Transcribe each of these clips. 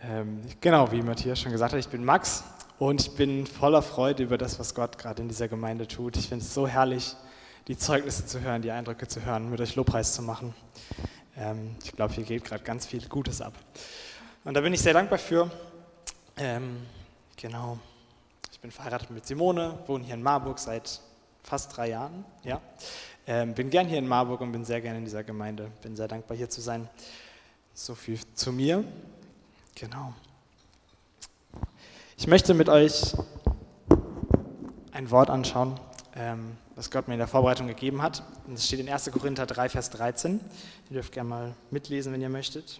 Genau, wie Matthias schon gesagt hat, ich bin Max und ich bin voller Freude über das, was Gott gerade in dieser Gemeinde tut. Ich finde es so herrlich, die Zeugnisse zu hören, die Eindrücke zu hören, mit euch Lobpreis zu machen. Ich glaube, hier geht gerade ganz viel Gutes ab. Und da bin ich sehr dankbar für. Genau, ich bin verheiratet mit Simone, wohne hier in Marburg seit fast 3 Jahren. Ja. Bin gern hier in Marburg und bin sehr gerne in dieser Gemeinde. Bin sehr dankbar, hier zu sein. So viel zu mir. Genau. Ich möchte mit euch ein Wort anschauen, was Gott mir in der Vorbereitung gegeben hat. Und es steht in 1. Korinther 3, Vers 13. Ihr dürft gerne mal mitlesen, wenn ihr möchtet.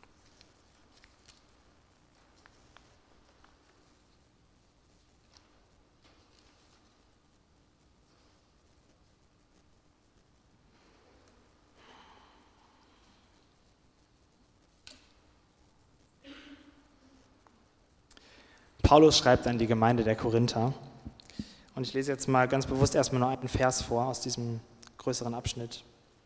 Paulus schreibt an die Gemeinde der Korinther. Und ich lese jetzt mal ganz bewusst erstmal nur einen Vers vor aus diesem größeren Abschnitt.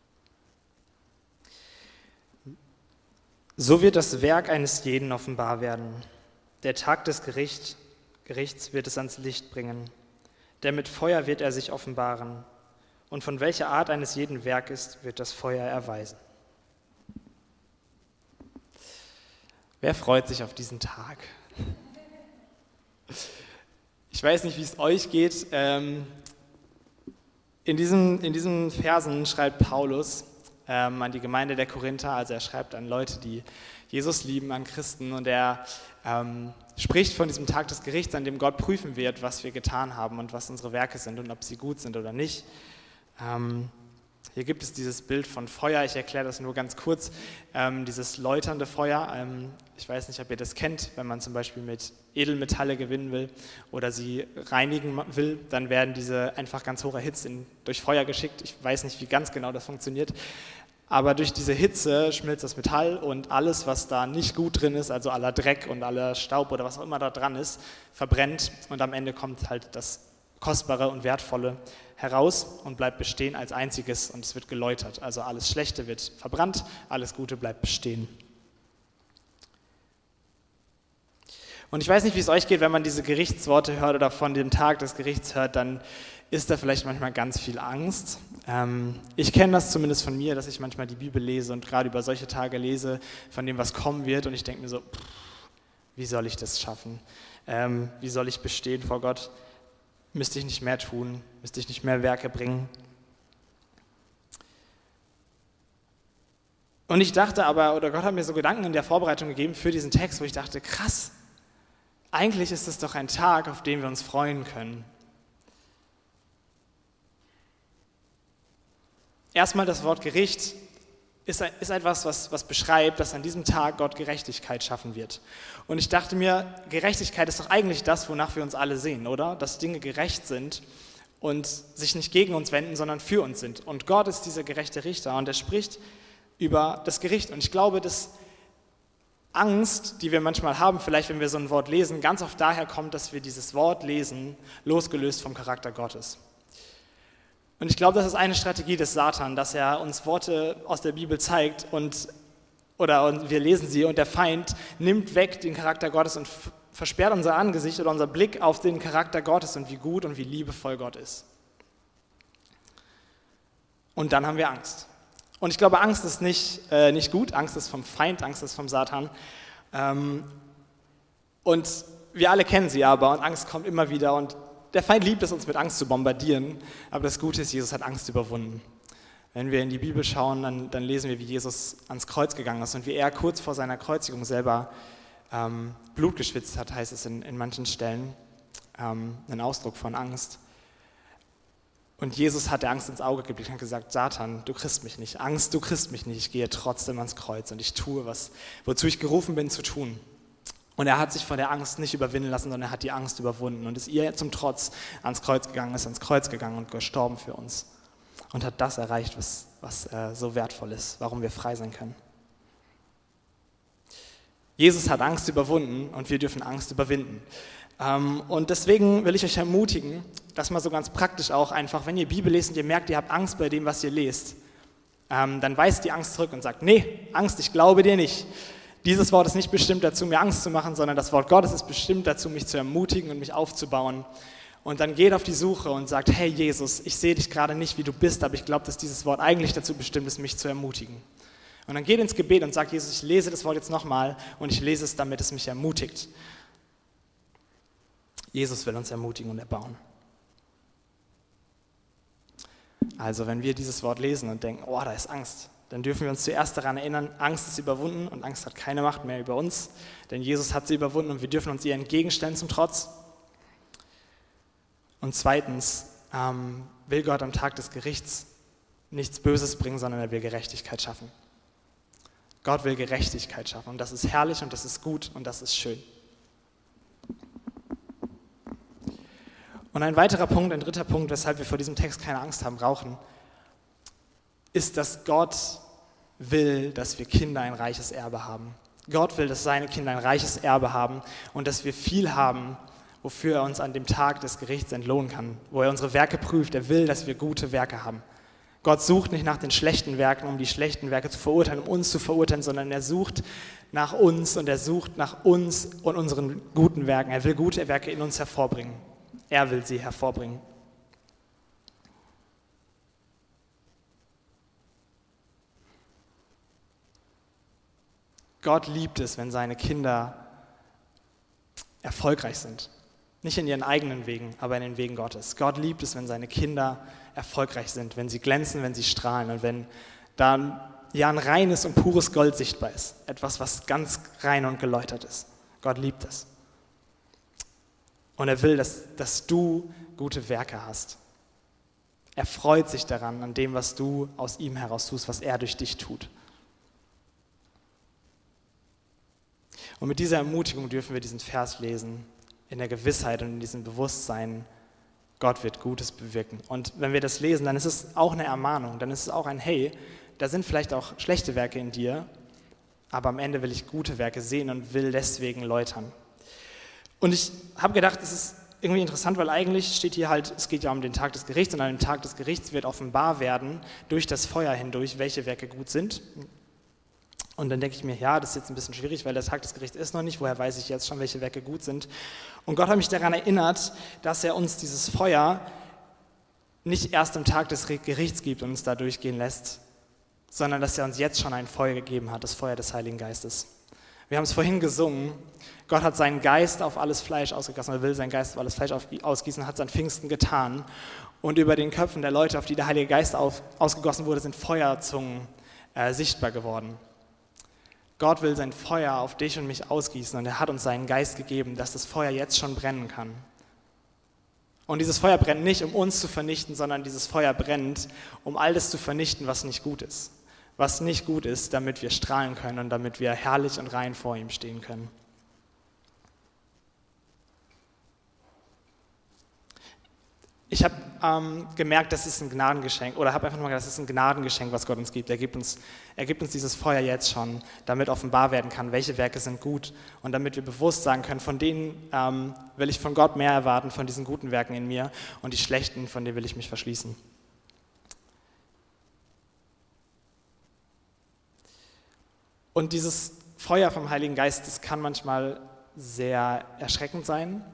So wird das Werk eines jeden offenbar werden. Der Tag des Gerichts wird es ans Licht bringen. Denn mit Feuer wird er sich offenbaren. Und von welcher Art eines jeden Werk ist, wird das Feuer erweisen. Wer freut sich auf diesen Tag? Ich weiß nicht, wie es euch geht. In diesen Versen schreibt Paulus an die Gemeinde der Korinther, also er schreibt an Leute, die Jesus lieben, an Christen, und er spricht von diesem Tag des Gerichts, an dem Gott prüfen wird, was wir getan haben und was unsere Werke sind und ob sie gut sind oder nicht. Hier gibt es dieses Bild von Feuer, ich erkläre das nur ganz kurz, dieses läuternde Feuer. Ich weiß nicht, ob ihr das kennt, wenn man zum Beispiel mit Edelmetalle gewinnen will oder sie reinigen will, dann werden diese einfach ganz hoch erhitzt durch Feuer geschickt. Ich weiß nicht, wie ganz genau das funktioniert, aber durch diese Hitze schmilzt das Metall und alles, was da nicht gut drin ist, also aller Dreck und aller Staub oder was auch immer da dran ist, verbrennt und am Ende kommt halt das Kostbare und Wertvolle heraus und bleibt bestehen als einziges und es wird geläutert. Also alles Schlechte wird verbrannt, alles Gute bleibt bestehen. Und ich weiß nicht, wie es euch geht, wenn man diese Gerichtsworte hört oder von dem Tag des Gerichts hört, dann ist da vielleicht manchmal ganz viel Angst. Ich kenne das zumindest von mir, dass ich manchmal die Bibel lese und gerade über solche Tage lese, von dem, was kommen wird, und ich denke mir so, wie soll ich das schaffen? Wie soll ich bestehen vor Gott? Müsste ich nicht mehr tun? Müsste ich nicht mehr Werke bringen? Und ich dachte aber, oder Gott hat mir so Gedanken in der Vorbereitung gegeben für diesen Text, wo ich dachte, krass, eigentlich ist es doch ein Tag, auf den wir uns freuen können. Erstmal das Wort Gericht ist etwas, was beschreibt, dass an diesem Tag Gott Gerechtigkeit schaffen wird. Und ich dachte mir, Gerechtigkeit ist doch eigentlich das, wonach wir uns alle sehen, oder? Dass Dinge gerecht sind und sich nicht gegen uns wenden, sondern für uns sind. Und Gott ist dieser gerechte Richter und er spricht über das Gericht. Und ich glaube, dass Angst, die wir manchmal haben, vielleicht wenn wir so ein Wort lesen, ganz oft daher kommt, dass wir dieses Wort lesen, losgelöst vom Charakter Gottes. Und ich glaube, das ist eine Strategie des Satan, dass er uns Worte aus der Bibel zeigt und wir lesen sie und der Feind nimmt weg den Charakter Gottes und versperrt unser Angesicht oder unser Blick auf den Charakter Gottes und wie gut und wie liebevoll Gott ist. Und dann haben wir Angst. Und ich glaube, Angst ist nicht gut, Angst ist vom Feind, Angst ist vom Satan. Und wir alle kennen sie aber und Angst kommt immer wieder und der Feind liebt es, uns mit Angst zu bombardieren, aber das Gute ist, Jesus hat Angst überwunden. Wenn wir in die Bibel schauen, dann lesen wir, wie Jesus ans Kreuz gegangen ist und wie er kurz vor seiner Kreuzigung selber Blut geschwitzt hat, heißt es in manchen Stellen, ein Ausdruck von Angst. Und Jesus hat der Angst ins Auge geblickt und gesagt, Satan, du kriegst mich nicht, Angst, du kriegst mich nicht, ich gehe trotzdem ans Kreuz und ich tue, wozu ich gerufen bin zu tun. Und er hat sich von der Angst nicht überwinden lassen, sondern er hat die Angst überwunden und ist ihr zum Trotz ans Kreuz gegangen und gestorben für uns. Und hat das erreicht, was so wertvoll ist, warum wir frei sein können. Jesus hat Angst überwunden und wir dürfen Angst überwinden. Und deswegen will ich euch ermutigen, das mal so ganz praktisch auch einfach, wenn ihr Bibel lest und ihr merkt, ihr habt Angst bei dem, was ihr lest, dann weist die Angst zurück und sagt, nee, Angst, ich glaube dir nicht. Dieses Wort ist nicht bestimmt dazu, mir Angst zu machen, sondern das Wort Gottes ist bestimmt dazu, mich zu ermutigen und mich aufzubauen. Und dann geht auf die Suche und sagt, hey Jesus, ich sehe dich gerade nicht, wie du bist, aber ich glaube, dass dieses Wort eigentlich dazu bestimmt ist, mich zu ermutigen. Und dann geht ins Gebet und sagt, Jesus, ich lese das Wort jetzt nochmal und ich lese es, damit es mich ermutigt. Jesus will uns ermutigen und erbauen. Also wenn wir dieses Wort lesen und denken, oh, da ist Angst, dann dürfen wir uns zuerst daran erinnern, Angst ist überwunden und Angst hat keine Macht mehr über uns, denn Jesus hat sie überwunden und wir dürfen uns ihr entgegenstellen zum Trotz. Und zweitens will Gott am Tag des Gerichts nichts Böses bringen, sondern er will Gerechtigkeit schaffen. Gott will Gerechtigkeit schaffen und das ist herrlich und das ist gut und das ist schön. Und ein weiterer Punkt, ein dritter Punkt, weshalb wir vor diesem Text keine Angst haben brauchen, ist, dass Gott will, dass wir Kinder ein reiches Erbe haben. Gott will, dass seine Kinder ein reiches Erbe haben und dass wir viel haben, wofür er uns an dem Tag des Gerichts entlohnen kann, wo er unsere Werke prüft. Er will, dass wir gute Werke haben. Gott sucht nicht nach den schlechten Werken, um die schlechten Werke zu verurteilen, um uns zu verurteilen, sondern er sucht nach uns und er sucht nach uns und unseren guten Werken. Er will gute Werke in uns hervorbringen. Er will sie hervorbringen. Gott liebt es, wenn seine Kinder erfolgreich sind. Nicht in ihren eigenen Wegen, aber in den Wegen Gottes. Gott liebt es, wenn seine Kinder erfolgreich sind, wenn sie glänzen, wenn sie strahlen und wenn da ein reines und pures Gold sichtbar ist. Etwas, was ganz rein und geläutert ist. Gott liebt es. Und er will, dass du gute Werke hast. Er freut sich daran, an dem, was du aus ihm heraus tust, was er durch dich tut. Und mit dieser Ermutigung dürfen wir diesen Vers lesen, in der Gewissheit und in diesem Bewusstsein, Gott wird Gutes bewirken. Und wenn wir das lesen, dann ist es auch eine Ermahnung, dann ist es auch ein Hey, da sind vielleicht auch schlechte Werke in dir, aber am Ende will ich gute Werke sehen und will deswegen läutern. Und ich habe gedacht, es ist irgendwie interessant, weil eigentlich steht hier halt, es geht ja um den Tag des Gerichts und an dem Tag des Gerichts wird offenbar werden, durch das Feuer hindurch, welche Werke gut sind. Und dann denke ich mir, ja, das ist jetzt ein bisschen schwierig, weil der Tag des Gerichts ist noch nicht, woher weiß ich jetzt schon, welche Werke gut sind. Und Gott hat mich daran erinnert, dass er uns dieses Feuer nicht erst am Tag des Gerichts gibt und uns da durchgehen lässt, sondern dass er uns jetzt schon ein Feuer gegeben hat, das Feuer des Heiligen Geistes. Wir haben es vorhin gesungen, Gott hat seinen Geist auf alles Fleisch ausgegossen, er will seinen Geist auf alles Fleisch ausgießen, hat es an Pfingsten getan. Und über den Köpfen der Leute, auf die der Heilige Geist ausgegossen wurde, sind Feuerzungen sichtbar geworden. Gott will sein Feuer auf dich und mich ausgießen und er hat uns seinen Geist gegeben, dass das Feuer jetzt schon brennen kann. Und dieses Feuer brennt nicht, um uns zu vernichten, sondern dieses Feuer brennt, um all das zu vernichten, was nicht gut ist. Was nicht gut ist, damit wir strahlen können und damit wir herrlich und rein vor ihm stehen können. Ich habe gemerkt, das ist ein Gnadengeschenk, oder habe einfach nur gedacht, das ist ein Gnadengeschenk, was Gott uns gibt. Er gibt uns dieses Feuer jetzt schon, damit offenbar werden kann, welche Werke sind gut und damit wir bewusst sagen können, von denen will ich von Gott mehr erwarten, von diesen guten Werken in mir und die schlechten, von denen will ich mich verschließen. Und dieses Feuer vom Heiligen Geist, das kann manchmal sehr erschreckend sein,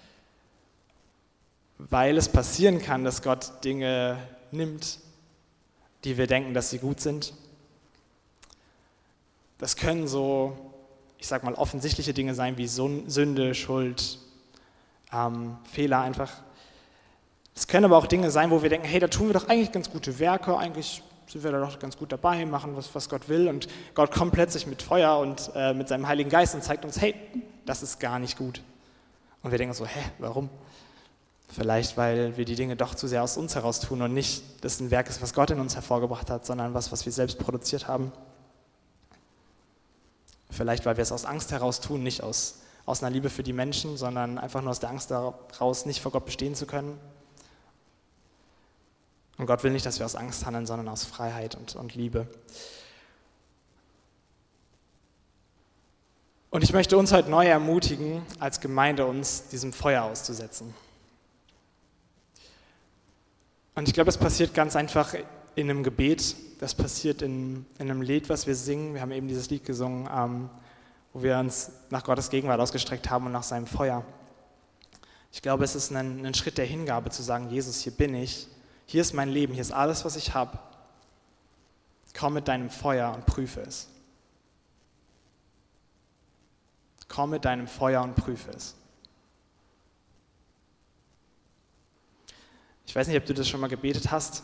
weil es passieren kann, dass Gott Dinge nimmt, die wir denken, dass sie gut sind. Das können so, ich sag mal, offensichtliche Dinge sein wie Sünde, Schuld, Fehler einfach. Es können aber auch Dinge sein, wo wir denken, hey, da tun wir doch eigentlich ganz gute Werke, eigentlich sind wir da doch ganz gut dabei, machen was Gott will und Gott kommt plötzlich mit Feuer und mit seinem Heiligen Geist und zeigt uns, hey, das ist gar nicht gut. Und wir denken so, warum? Vielleicht, weil wir die Dinge doch zu sehr aus uns heraus tun und nicht, dass es ein Werk ist, was Gott in uns hervorgebracht hat, sondern was wir selbst produziert haben. Vielleicht, weil wir es aus Angst heraus tun, nicht aus einer Liebe für die Menschen, sondern einfach nur aus der Angst daraus, nicht vor Gott bestehen zu können. Und Gott will nicht, dass wir aus Angst handeln, sondern aus Freiheit und Liebe. Und ich möchte uns heute neu ermutigen, als Gemeinde uns diesem Feuer auszusetzen. Und ich glaube, es passiert ganz einfach in einem Gebet, das passiert in einem Lied, was wir singen. Wir haben eben dieses Lied gesungen, wo wir uns nach Gottes Gegenwart ausgestreckt haben und nach seinem Feuer. Ich glaube, es ist ein Schritt der Hingabe zu sagen, Jesus, hier bin ich, hier ist mein Leben, hier ist alles, was ich habe. Komm mit deinem Feuer und prüfe es. Komm mit deinem Feuer und prüfe es. Ich weiß nicht, ob du das schon mal gebetet hast.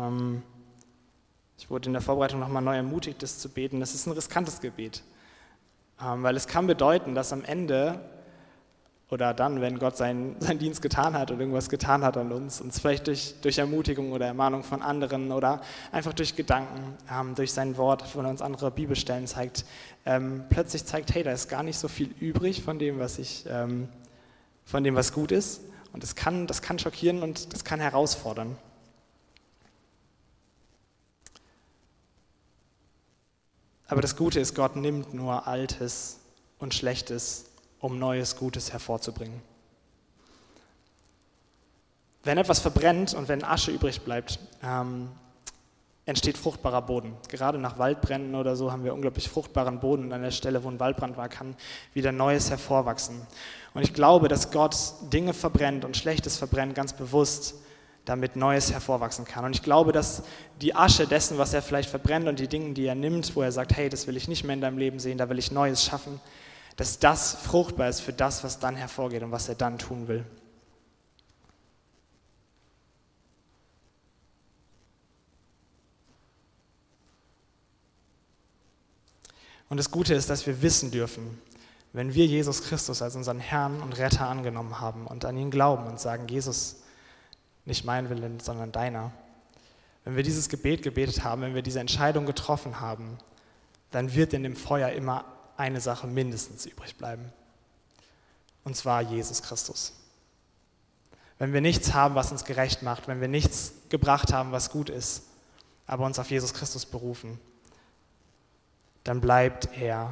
Ich wurde in der Vorbereitung nochmal neu ermutigt, das zu beten. Das ist ein riskantes Gebet, weil es kann bedeuten, dass am Ende oder dann, wenn Gott seinen Dienst getan hat und irgendwas getan hat an uns vielleicht durch Ermutigung oder Ermahnung von anderen oder einfach durch Gedanken, durch sein Wort, wo er uns andere Bibelstellen zeigt, plötzlich zeigt, hey, da ist gar nicht so viel übrig von dem, was gut ist. Und das kann schockieren und das kann herausfordern. Aber das Gute ist, Gott nimmt nur Altes und Schlechtes, um Neues, Gutes hervorzubringen. Wenn etwas verbrennt und wenn Asche übrig bleibt, entsteht fruchtbarer Boden. Gerade nach Waldbränden oder so haben wir unglaublich fruchtbaren Boden und an der Stelle, wo ein Waldbrand war, kann wieder Neues hervorwachsen. Und ich glaube, dass Gott Dinge verbrennt und Schlechtes verbrennt, ganz bewusst, damit Neues hervorwachsen kann. Und ich glaube, dass die Asche dessen, was er vielleicht verbrennt und die Dinge, die er nimmt, wo er sagt, hey, das will ich nicht mehr in deinem Leben sehen, da will ich Neues schaffen, dass das fruchtbar ist für das, was dann hervorgeht und was er dann tun will. Und das Gute ist, dass wir wissen dürfen, wenn wir Jesus Christus als unseren Herrn und Retter angenommen haben und an ihn glauben und sagen, Jesus, nicht mein Wille, sondern deiner. Wenn wir dieses Gebet gebetet haben, wenn wir diese Entscheidung getroffen haben, dann wird in dem Feuer immer eine Sache mindestens übrig bleiben. Und zwar Jesus Christus. Wenn wir nichts haben, was uns gerecht macht, wenn wir nichts gebracht haben, was gut ist, aber uns auf Jesus Christus berufen, dann bleibt er.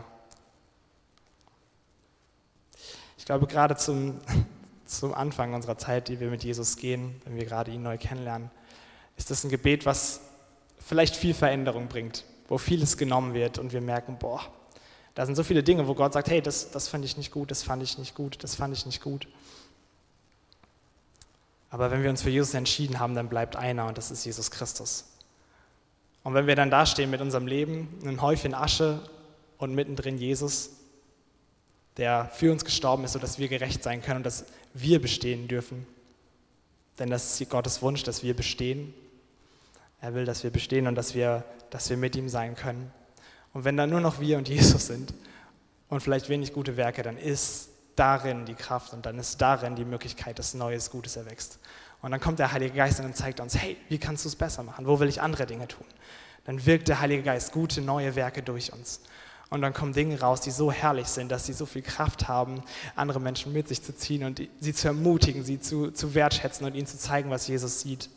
Ich glaube, gerade zum Anfang unserer Zeit, die wir mit Jesus gehen, wenn wir gerade ihn neu kennenlernen, ist das ein Gebet, was vielleicht viel Veränderung bringt, wo vieles genommen wird und wir merken, da sind so viele Dinge, wo Gott sagt, hey, das fand ich nicht gut, das fand ich nicht gut, das fand ich nicht gut. Aber wenn wir uns für Jesus entschieden haben, dann bleibt einer und das ist Jesus Christus. Und wenn wir dann dastehen mit unserem Leben, einem Häufchen Asche und mittendrin Jesus, der für uns gestorben ist, sodass wir gerecht sein können und dass wir bestehen dürfen. Denn das ist Gottes Wunsch, dass wir bestehen. Er will, dass wir bestehen und dass wir mit ihm sein können. Und wenn dann nur noch wir und Jesus sind und vielleicht wenig gute Werke, dann ist darin die Kraft und dann ist darin die Möglichkeit, dass Neues, Gutes erwächst. Und dann kommt der Heilige Geist und zeigt uns, hey, wie kannst du es besser machen? Wo will ich andere Dinge tun? Dann wirkt der Heilige Geist gute, neue Werke durch uns. Und dann kommen Dinge raus, die so herrlich sind, dass sie so viel Kraft haben, andere Menschen mit sich zu ziehen und sie zu ermutigen, sie zu wertschätzen und ihnen zu zeigen, was Jesus sieht.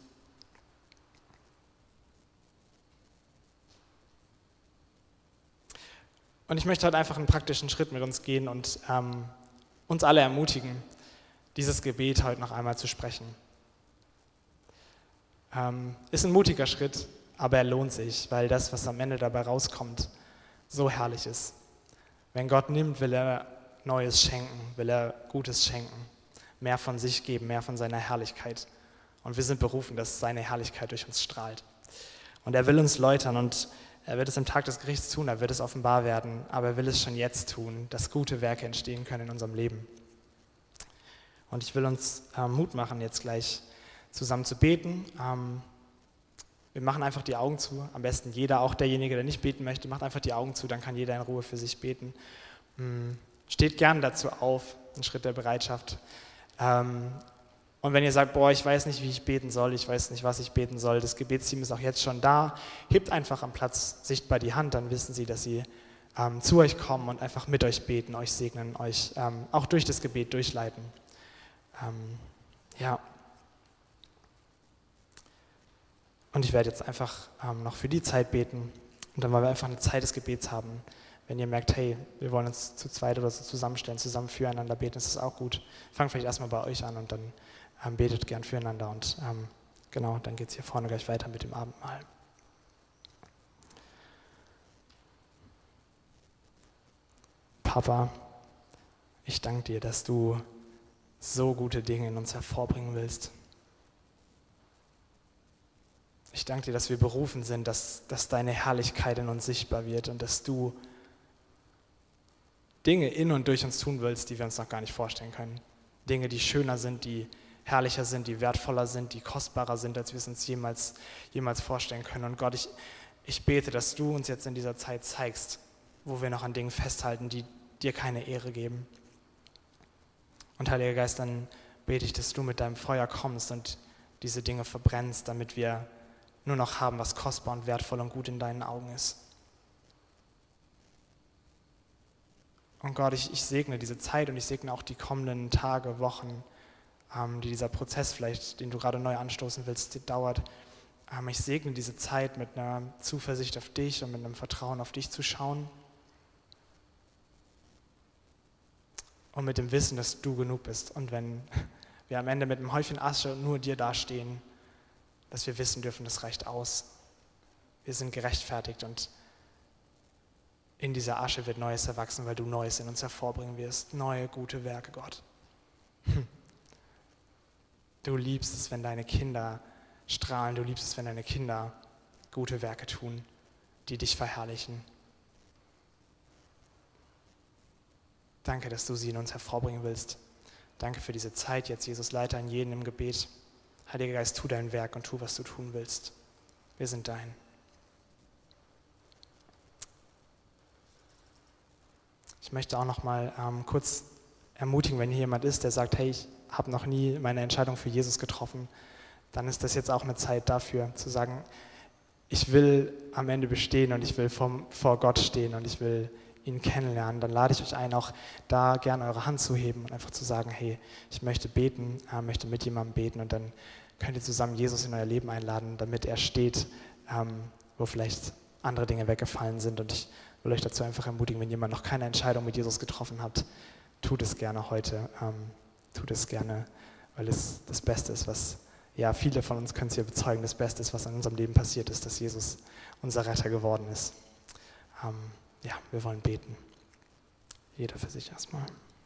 Und ich möchte heute einfach einen praktischen Schritt mit uns gehen und uns alle ermutigen, dieses Gebet heute noch einmal zu sprechen. Ist ein mutiger Schritt, aber er lohnt sich, weil das, was am Ende dabei rauskommt, so herrlich ist. Wenn Gott nimmt, will er Neues schenken, will er Gutes schenken, mehr von sich geben, mehr von seiner Herrlichkeit. Und wir sind berufen, dass seine Herrlichkeit durch uns strahlt. Und er will uns läutern und er wird es am Tag des Gerichts tun, er wird es offenbar werden, aber er will es schon jetzt tun, dass gute Werke entstehen können in unserem Leben. Und ich will uns Mut machen, jetzt gleich zusammen zu beten. Wir machen einfach die Augen zu, am besten jeder, auch derjenige, der nicht beten möchte, macht einfach die Augen zu, dann kann jeder in Ruhe für sich beten. Steht gern dazu auf, ein Schritt der Bereitschaft. Und wenn ihr sagt, ich weiß nicht, wie ich beten soll, ich weiß nicht, was ich beten soll, das Gebetsteam ist auch jetzt schon da, hebt einfach am Platz sichtbar die Hand, dann wissen sie, dass sie zu euch kommen und einfach mit euch beten, euch segnen, euch auch durch das Gebet durchleiten. Und ich werde jetzt einfach noch für die Zeit beten und dann wollen wir einfach eine Zeit des Gebets haben. Wenn ihr merkt, hey, wir wollen uns zu zweit oder so zusammenstellen, zusammen füreinander beten, ist das auch gut. Fangt vielleicht erstmal bei euch an und dann betet gern füreinander und dann geht es hier vorne gleich weiter mit dem Abendmahl. Papa, ich danke dir, dass du so gute Dinge in uns hervorbringen willst. Ich danke dir, dass wir berufen sind, dass deine Herrlichkeit in uns sichtbar wird und dass du Dinge in und durch uns tun willst, die wir uns noch gar nicht vorstellen können. Dinge, die schöner sind, die herrlicher sind, die wertvoller sind, die kostbarer sind, als wir es uns jemals vorstellen können. Und Gott, ich bete, dass du uns jetzt in dieser Zeit zeigst, wo wir noch an Dingen festhalten, die dir keine Ehre geben. Und Heiliger Geist, dann bete ich, dass du mit deinem Feuer kommst und diese Dinge verbrennst, damit wir nur noch haben, was kostbar und wertvoll und gut in deinen Augen ist. Und Gott, ich segne diese Zeit und ich segne auch die kommenden Tage, Wochen, die dieser Prozess vielleicht, den du gerade neu anstoßen willst, dauert. Ich segne diese Zeit mit einer Zuversicht auf dich und mit einem Vertrauen auf dich zu schauen. Und mit dem Wissen, dass du genug bist. Und wenn wir am Ende mit einem Häufchen Asche nur dir dastehen, dass wir wissen dürfen, das reicht aus. Wir sind gerechtfertigt und in dieser Asche wird Neues erwachsen, weil du Neues in uns hervorbringen wirst. Neue, gute Werke, Gott. Du liebst es, wenn deine Kinder strahlen. Du liebst es, wenn deine Kinder gute Werke tun, die dich verherrlichen. Danke, dass du sie in uns hervorbringen willst. Danke für diese Zeit jetzt, Jesus, leite an jeden im Gebet. Heiliger Geist, tu dein Werk und tu, was du tun willst. Wir sind dein. Ich möchte auch noch mal kurz ermutigen, wenn hier jemand ist, der sagt, hey, ich habe noch nie meine Entscheidung für Jesus getroffen, dann ist das jetzt auch eine Zeit dafür, zu sagen, ich will am Ende bestehen und ich will vor Gott stehen und ich will ihn kennenlernen. Dann lade ich euch ein, auch da gerne eure Hand zu heben und einfach zu sagen, hey, ich möchte beten, möchte mit jemandem beten und dann könnt ihr zusammen Jesus in euer Leben einladen, damit er steht, wo vielleicht andere Dinge weggefallen sind. Und ich will euch dazu einfach ermutigen, wenn jemand noch keine Entscheidung mit Jesus getroffen hat, tut es gerne heute. Tut es gerne, weil es das Beste ist, was, ja, viele von uns können es hier bezeugen, das Beste ist, was in unserem Leben passiert ist, dass Jesus unser Retter geworden ist. Ja, wir wollen beten. Jeder für sich erstmal.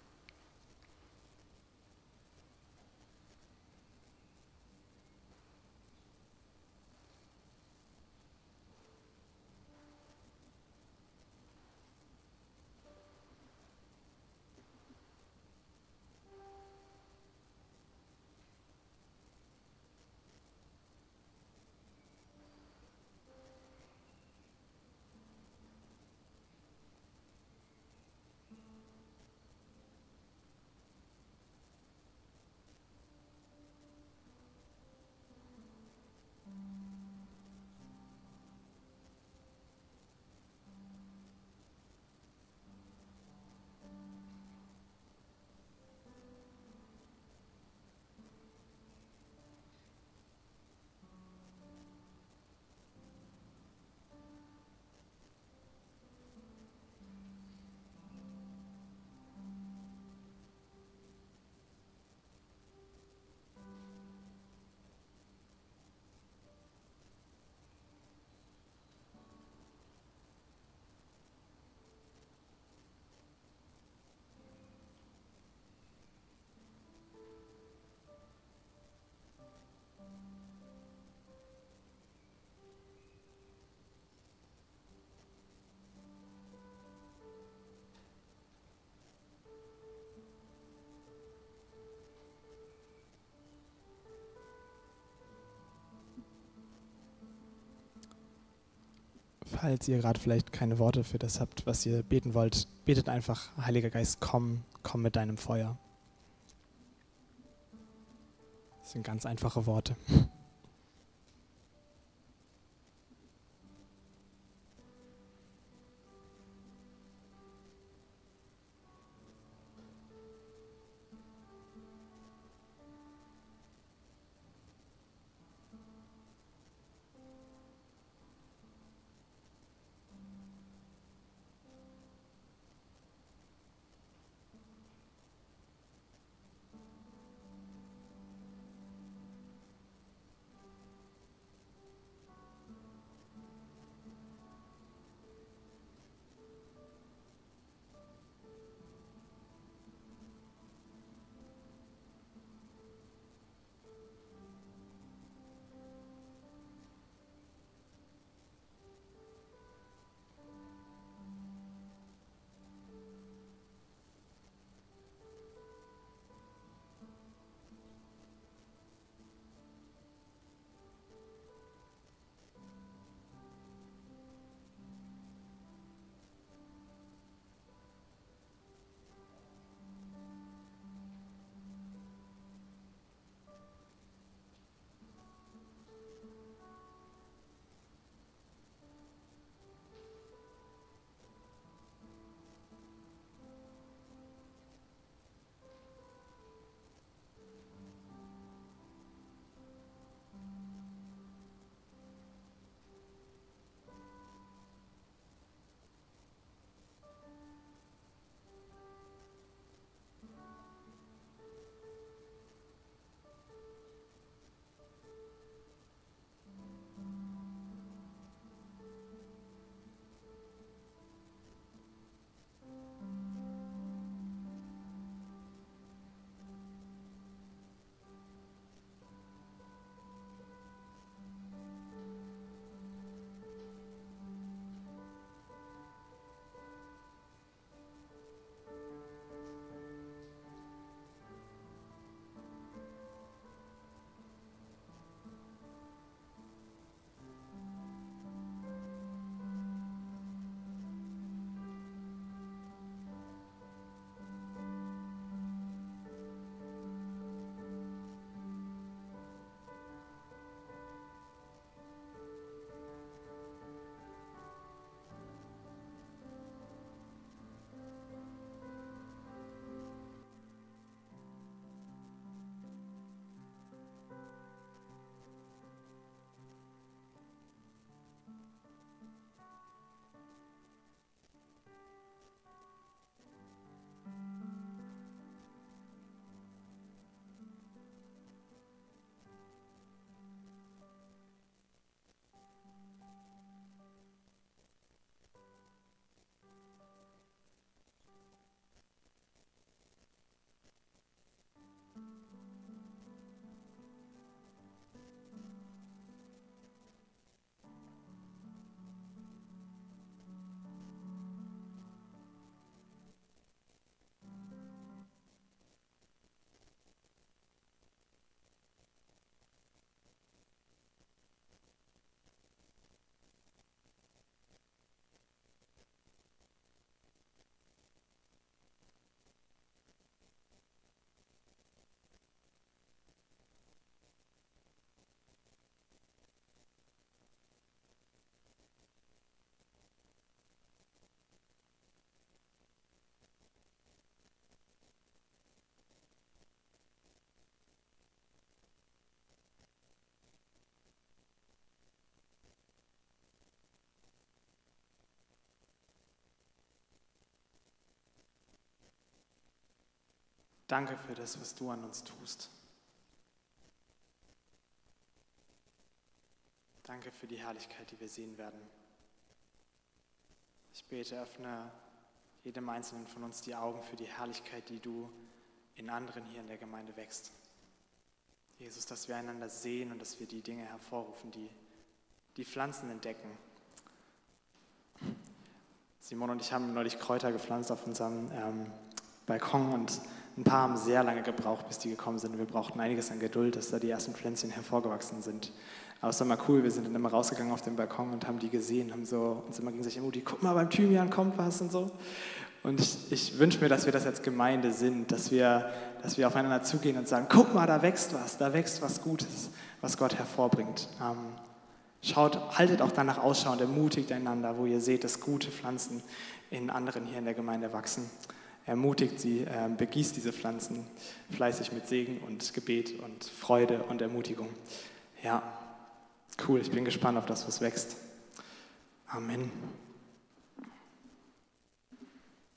Falls ihr gerade vielleicht keine Worte für das habt, was ihr beten wollt, betet einfach, Heiliger Geist, komm mit deinem Feuer. Das sind ganz einfache Worte. Danke für das, was du an uns tust. Danke für die Herrlichkeit, die wir sehen werden. Ich bete, öffne jedem Einzelnen von uns die Augen für die Herrlichkeit, die du in anderen hier in der Gemeinde wächst. Jesus, dass wir einander sehen und dass wir die Dinge hervorrufen, die Pflanzen entdecken. Simon und ich haben neulich Kräuter gepflanzt auf unserem Balkon und ein paar haben sehr lange gebraucht, bis die gekommen sind. Wir brauchten einiges an Geduld, dass da die ersten Pflänzchen hervorgewachsen sind. Aber es war mal cool, wir sind dann immer rausgegangen auf den Balkon und haben die gesehen, haben so uns immer gegenseitig ermutigt, guck mal, beim Thymian kommt was und so. Und ich wünsche mir, dass wir das als Gemeinde sind, dass wir aufeinander zugehen und sagen, guck mal, da wächst was Gutes, was Gott hervorbringt. Haltet auch danach Ausschau und ermutigt einander, wo ihr seht, dass gute Pflanzen in anderen hier in der Gemeinde wachsen. Ermutigt sie, begießt diese Pflanzen fleißig mit Segen und Gebet und Freude und Ermutigung. Ja, cool, ich bin gespannt auf das, was wächst. Amen.